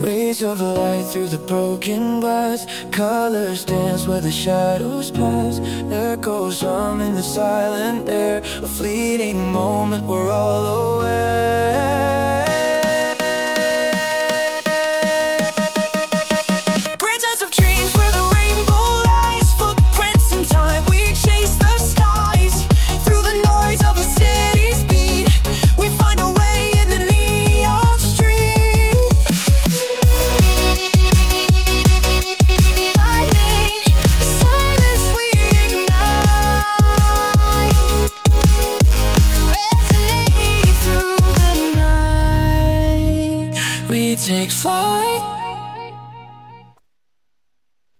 Rays of light through the broken glass, colors dance where the shadows pass. Echoes hum in the silent air, a fleeting moment we're all aware.